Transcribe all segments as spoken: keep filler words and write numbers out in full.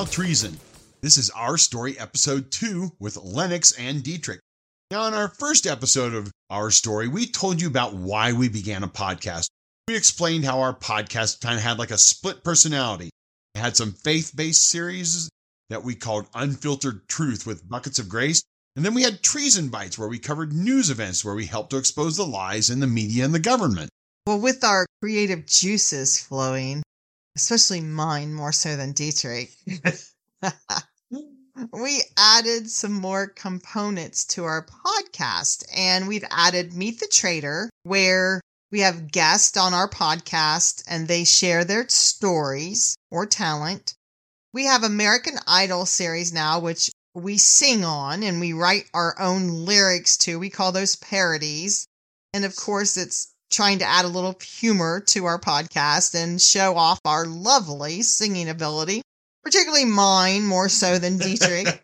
Now Treason. This is Our Story episode two with Lennox and Dietrich. Now, in our first episode of Our Story, we told you about why we began a podcast. We explained how our podcast kind of had like a split personality. It had some faith-based series that we called Unfiltered Truth with Buckets of Grace. And then we had Treason Bites, where we covered news events where we helped to expose the lies in the media and the government. Well, with our creative juices flowing, especially mine more so than Dietrich, we added some more components to our podcast. And we've added Meet the Trader, where we have guests on our podcast and they share their stories or talent. We have American Idol series now, which we sing on and we write our own lyrics to. We call those parodies. And of course, it's trying to add a little humor to our podcast and show off our lovely singing ability, particularly mine more so than Dietrich.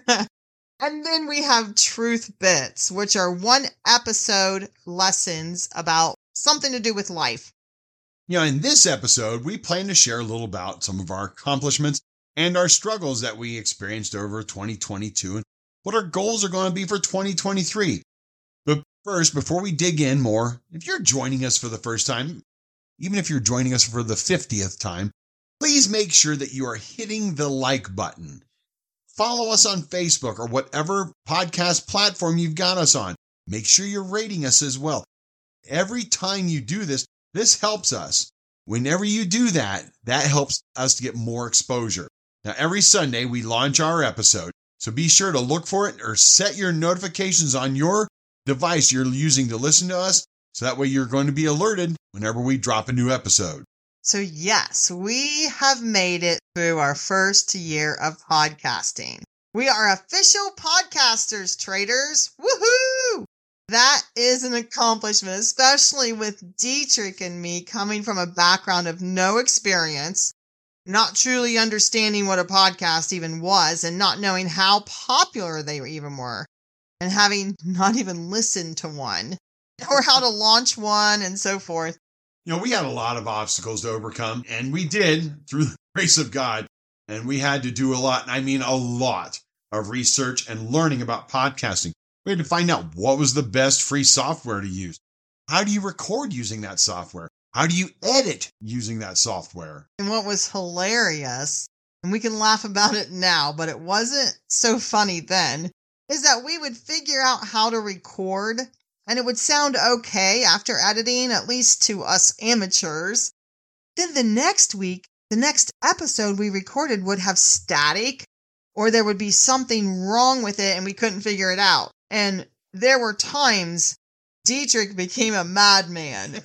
And then we have Truth Bits, which are one episode lessons about something to do with life. You know, in this episode, we plan to share a little about some of our accomplishments and our struggles that we experienced over twenty twenty-two and what our goals are going to be for twenty twenty-three. But first, before we dig in more, if you're joining us for the first time, even if you're joining us for the fiftieth time, please make sure that you are hitting the like button. Follow us on Facebook or whatever podcast platform you've got us on. Make sure you're rating us as well. Every time you do this, this helps us. Whenever you do that, that helps us to get more exposure. Now, every Sunday, we launch our episode, so be sure to look for it or set your notifications on your device you're using to listen to us, so that way you're going to be alerted whenever we drop a new episode. So yes, we have made it through our first year of podcasting. We are official podcasters, traders. Woohoo! That is an accomplishment, especially with Dietrich and me coming from a background of no experience, not truly understanding what a podcast even was, and not knowing how popular they even were, and having not even listened to one, or how to launch one, and so forth. You know, we had a lot of obstacles to overcome, and we did through the grace of God, and we had to do a lot, and I mean a lot, of research and learning about podcasting. We had to find out what was the best free software to use. How do you record using that software? How do you edit using that software? And what was hilarious, and we can laugh about it now, but it wasn't so funny then, is that we would figure out how to record, and it would sound okay after editing, at least to us amateurs. Then the next week, the next episode we recorded would have static, or there would be something wrong with it and we couldn't figure it out. And there were times Dietrich became a madman.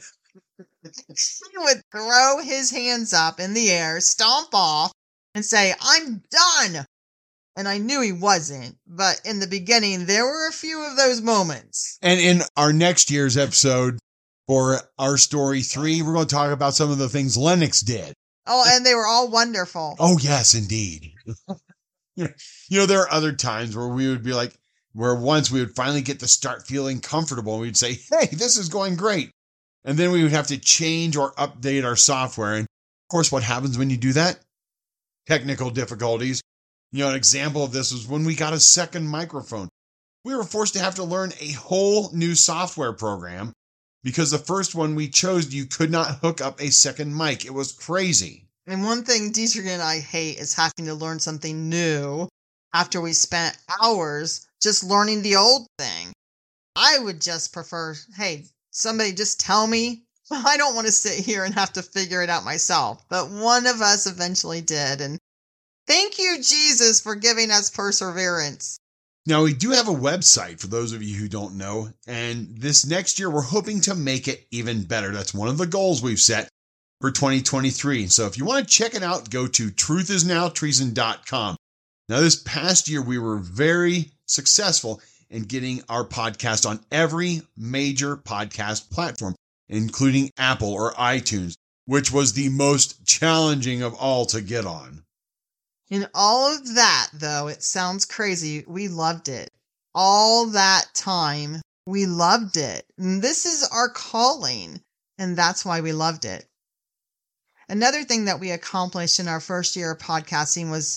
He would throw his hands up in the air, stomp off, and say, "I'm done." And I knew he wasn't, but in the beginning, there were a few of those moments. And in our next year's episode for Our Story three, we're going to talk about some of the things Lennox did. Oh, and they were all wonderful. Oh, yes, indeed. You know, there are other times where we would be like, where once we would finally get to start feeling comfortable, and we'd say, hey, this is going great. And then we would have to change or update our software. And of course, what happens when you do that? Technical difficulties. You know, an example of this was when we got a second microphone. We were forced to have to learn a whole new software program because the first one we chose, you could not hook up a second mic. It was crazy. And one thing Dietrich and I hate is having to learn something new after we spent hours just learning the old thing. I would just prefer, hey, somebody just tell me. I don't want to sit here and have to figure it out myself. But one of us eventually did. And thank you, Jesus, for giving us perseverance. Now, we do have a website for those of you who don't know. And this next year, we're hoping to make it even better. That's one of the goals we've set for twenty twenty-three. So if you want to check it out, go to truth is now treason dot com. Now, this past year, we were very successful in getting our podcast on every major podcast platform, including Apple or iTunes, which was the most challenging of all to get on. In all of that, though, it sounds crazy. We loved it. All that time, we loved it. And this is our calling, and that's why we loved it. Another thing that we accomplished in our first year of podcasting was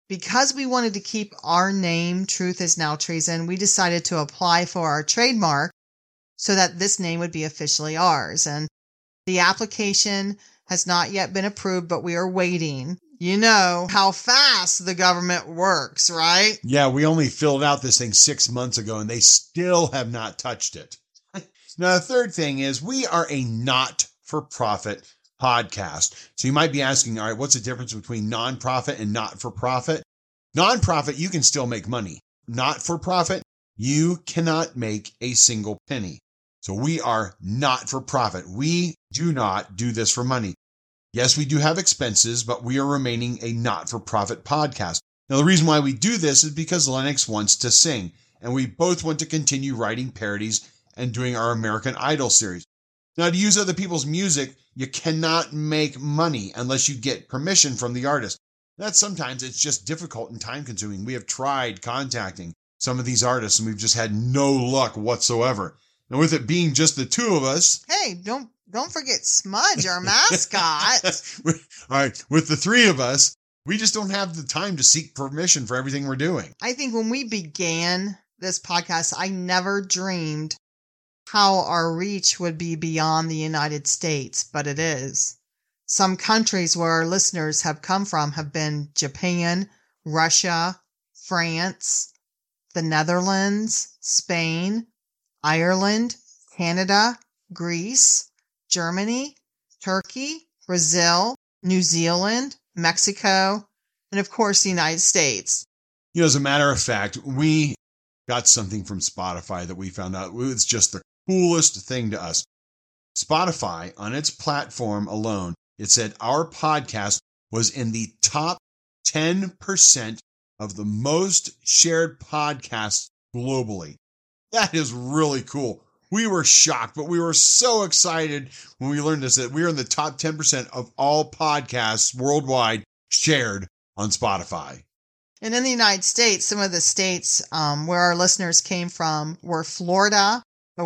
Because we wanted to keep our name, Truth is Now Treason, we decided to apply for our trademark so that this name would be officially ours. And the application has not yet been approved, but we are waiting. You know how fast the government works, right? Yeah, we only filled out this thing six months ago and they still have not touched it. Now, the third thing is we are a not-for-profit podcast. So you might be asking, all right, what's the difference between nonprofit and not-for-profit? Nonprofit, you can still make money. Not-for-profit, you cannot make a single penny. So we are not-for-profit. We do not do this for money. Yes, we do have expenses, but we are remaining a not-for-profit podcast. Now, the reason why we do this is because Lennox wants to sing, and we both want to continue writing parodies and doing our American Idol series. Now, to use other people's music, you cannot make money unless you get permission from the artist. That sometimes it's just difficult and time-consuming. We have tried contacting some of these artists, and we've just had no luck whatsoever. And with it being just the two of us... Hey, don't don't forget Smudge, our mascot. All right, with the three of us, we just don't have the time to seek permission for everything we're doing. I think when we began this podcast, I never dreamed how our reach would be beyond the United States, but it is. Some countries where our listeners have come from have been Japan, Russia, France, the Netherlands, Spain, Ireland, Canada, Greece, Germany, Turkey, Brazil, New Zealand, Mexico, and of course the United States. You know, as a matter of fact, we got something from Spotify that we found out. It was just the coolest thing to us. Spotify, on its platform alone, it said our podcast was in the top ten percent of the most shared podcasts globally. That is really cool. We were shocked, but we were so excited when we learned this, that we are in the top ten percent of all podcasts worldwide shared on Spotify. And in the United States, some of the states um, where our listeners came from were Florida,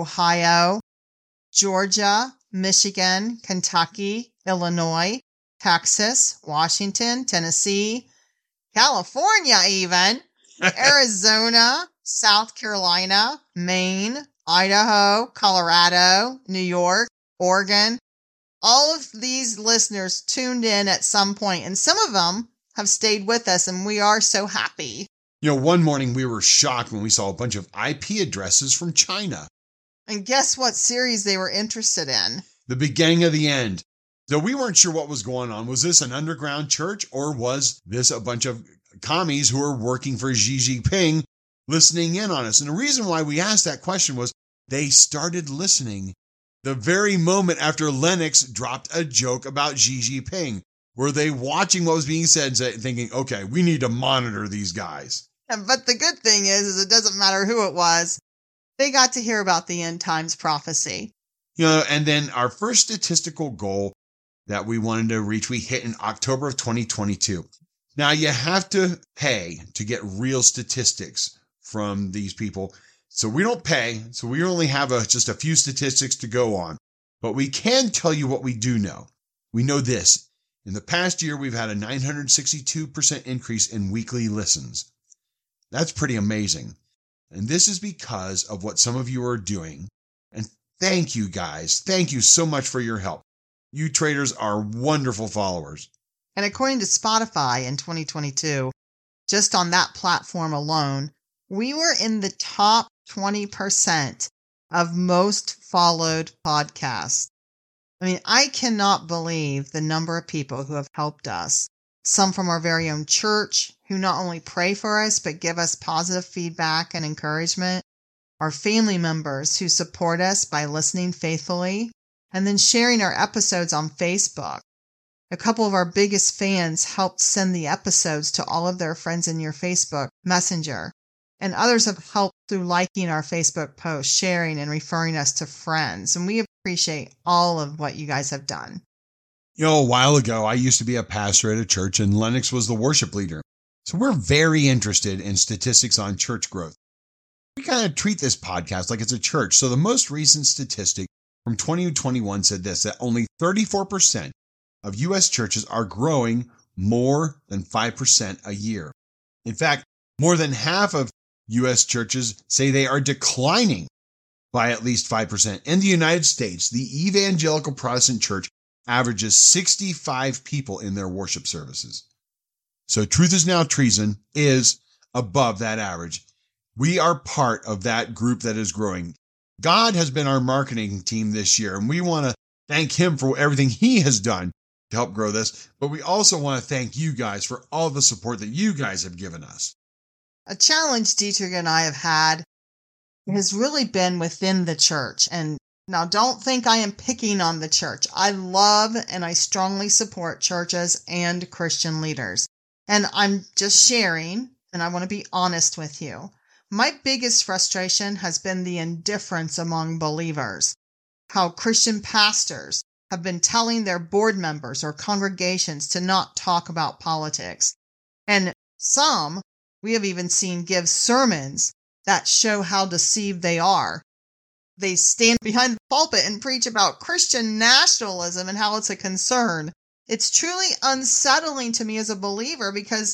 Ohio, Georgia, Michigan, Kentucky, Illinois, Texas, Washington, Tennessee, California even, Arizona, South Carolina, Maine, Idaho, Colorado, New York, Oregon. All of these listeners tuned in at some point, and some of them have stayed with us, and we are so happy. You know, one morning we were shocked when we saw a bunch of I P addresses from China. And guess what series they were interested in? The beginning of the end. So we weren't sure what was going on. Was this an underground church, or was this a bunch of commies who are working for Xi Jinping listening in on us? And the reason why we asked that question was they started listening the very moment after Lennox dropped a joke about Xi Jinping. Were they watching what was being said and thinking, okay, we need to monitor these guys? But the good thing is, is it doesn't matter who it was. They got to hear about the end times prophecy. You know, and then our first statistical goal that we wanted to reach, we hit in October of twenty twenty-two. Now, you have to pay to get real statistics from these people. So we don't pay. So we only have a, just a few statistics to go on. But we can tell you what we do know. We know this. In the past year, we've had a nine hundred sixty-two percent increase in weekly listens. That's pretty amazing. And this is because of what some of you are doing. And thank you guys. Thank you so much for your help. You traders are wonderful followers. And according to Spotify in twenty twenty-two, just on that platform alone, we were in the top twenty percent of most followed podcasts. I mean, I cannot believe the number of people who have helped us. Some from our very own church who not only pray for us, but give us positive feedback and encouragement. Our family members who support us by listening faithfully and then sharing our episodes on Facebook. A couple of our biggest fans helped send the episodes to all of their friends in your Facebook Messenger. And others have helped through liking our Facebook posts, sharing and referring us to friends. And we appreciate all of what you guys have done. You know, a while ago, I used to be a pastor at a church and Lennox was the worship leader. So we're very interested in statistics on church growth. We kind of treat this podcast like it's a church. So the most recent statistic from twenty twenty-one said this, that only thirty-four percent of U S churches are growing more than five percent a year. In fact, more than half of U S churches say they are declining by at least five percent. In the United States, the Evangelical Protestant Church averages sixty-five people in their worship services. So Truth Is Now Treason is above that average. We are part of that group that is growing. God has been our marketing team this year, and we want to thank him for everything he has done to help grow this. But we also want to thank you guys for all the support that you guys have given us. A challenge Dietrich and I have had has really been within the church. And now don't think I am picking on the church. I love and I strongly support churches and Christian leaders. And I'm just sharing, and I want to be honest with you. My biggest frustration has been the indifference among believers. How Christian pastors have been telling their board members or congregations to not talk about politics. And some we have even seen give sermons that show how deceived they are. They stand behind the pulpit and preach about Christian nationalism and how it's a concern. It's truly unsettling to me as a believer because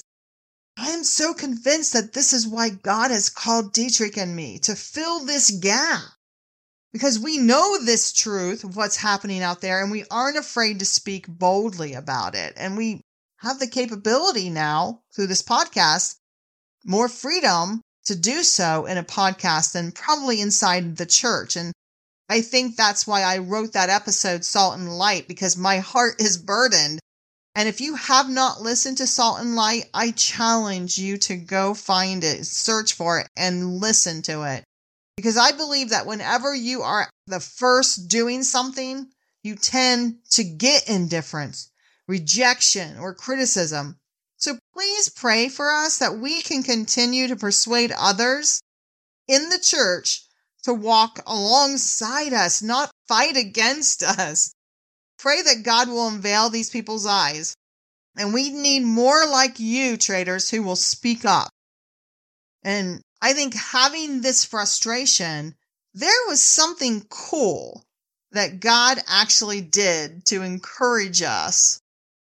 I am so convinced that this is why God has called Dietrich and me to fill this gap. Because we know this truth of what's happening out there and we aren't afraid to speak boldly about it. And we have the capability now through this podcast, more freedom to do so in a podcast than probably inside the church. And I think that's why I wrote that episode, Salt and Light, because my heart is burdened. And if you have not listened to Salt and Light, I challenge you to go find it, search for it, and listen to it. Because I believe that whenever you are the first doing something, you tend to get indifference, rejection, or criticism. So please pray for us that we can continue to persuade others in the church to walk alongside us, not fight against us. Pray that God will unveil these people's eyes. And we need more like you, traders, who will speak up. And I think having this frustration, there was something cool that God actually did to encourage us.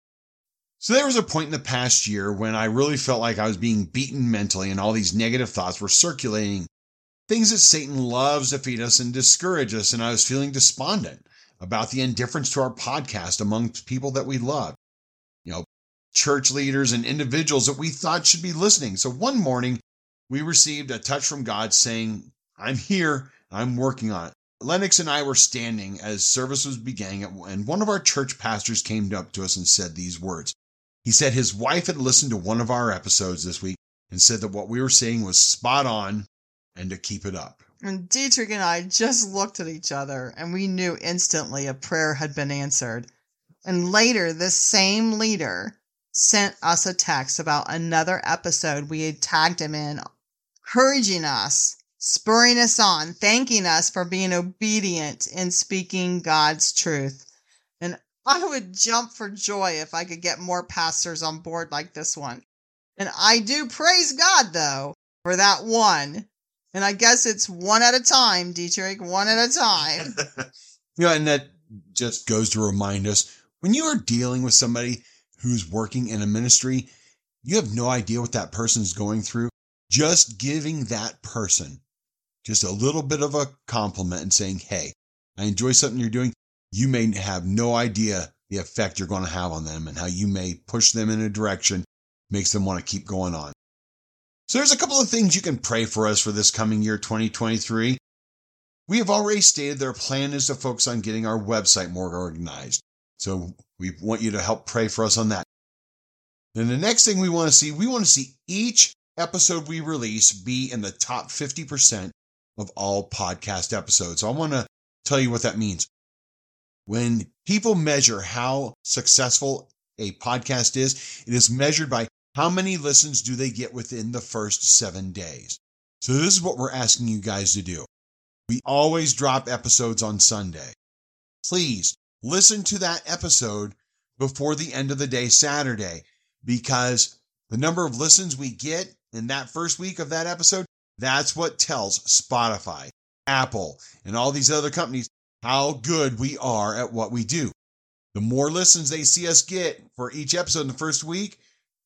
So there was a point in the past year when I really felt like I was being beaten mentally and all these negative thoughts were circulating. Things that Satan loves to feed us and discourage us. And I was feeling despondent about the indifference to our podcast among people that we love. You know, church leaders and individuals that we thought should be listening. So one morning, we received a touch from God saying, I'm here, I'm working on it. Lennox and I were standing as service was beginning, and one of our church pastors came up to us and said these words. He said his wife had listened to one of our episodes this week and said that what we were saying was spot on and to keep it up. And Dietrich and I just looked at each other and we knew instantly a prayer had been answered. And later, this same leader sent us a text about another episode we had tagged him in, encouraging us, spurring us on, thanking us for being obedient in speaking God's truth. And I would jump for joy if I could get more pastors on board like this one. And I do praise God, though, for that one. And I guess it's one at a time, Dietrich, one at a time. You know, and that just goes to remind us, when you are dealing with somebody who's working in a ministry, you have no idea what that person's going through. Just giving that person just a little bit of a compliment and saying, hey, I enjoy something you're doing. You may have no idea the effect you're going to have on them and how you may push them in a direction, makes them want to keep going on. So there's a couple of things you can pray for us for this coming year, twenty twenty-three. We have already stated their plan is to focus on getting our website more organized. So we want you to help pray for us on that. Then the next thing we want to see, we want to see each episode we release be in the top fifty percent of all podcast episodes. So I want to tell you what that means. When people measure how successful a podcast is, it is measured by how many listens do they get within the first seven days. So this is what we're asking you guys to do. We always drop episodes on Sunday. Please listen to that episode before the end of the day Saturday, because the number of listens we get in that first week of that episode, that's what tells Spotify, Apple, and all these other companies how good we are at what we do. The more listens they see us get for each episode in the first week,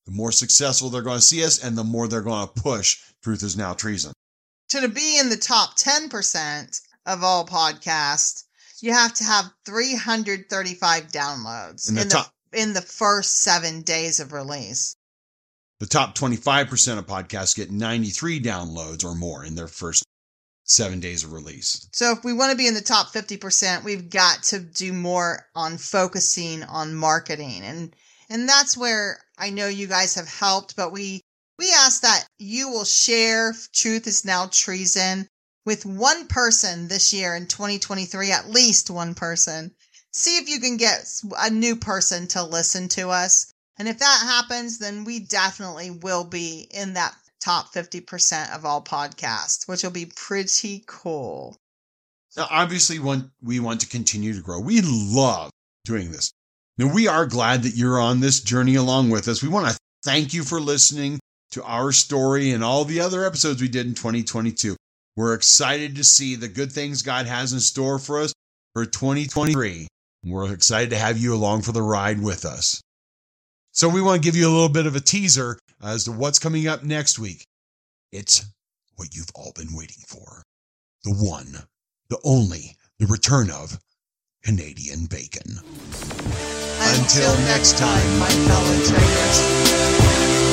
the more successful they're going to see us and the more they're going to push Truth Is Now Treason. To be in the top ten percent of all podcasts, you have to have three hundred thirty-five downloads in the, in top, the, in the first seven days of release. The top twenty-five percent of podcasts get ninety-three downloads or more in their first seven days of release. So if we want to be in the top fifty percent, we've got to do more on focusing on marketing. And and that's where I know you guys have helped, but we, we ask that you will share Truth Is Now Treason with one person this year in twenty twenty-three, at least one person. See if you can get a new person to listen to us. And if that happens, then we definitely will be in that top fifty percent of all podcasts, which will be pretty cool. Now, obviously, we want to continue to grow. We love doing this. Now, we are glad that you're on this journey along with us. We want to thank you for listening to our story and all the other episodes we did in twenty twenty-two. We're excited to see the good things God has in store for us for twenty twenty-three. We're excited to have you along for the ride with us. So we want to give you a little bit of a teaser as to what's coming up next week. It's what you've all been waiting for. The one, the only, the return of Canadian Bacon. Until, Until next time, my fellow traders.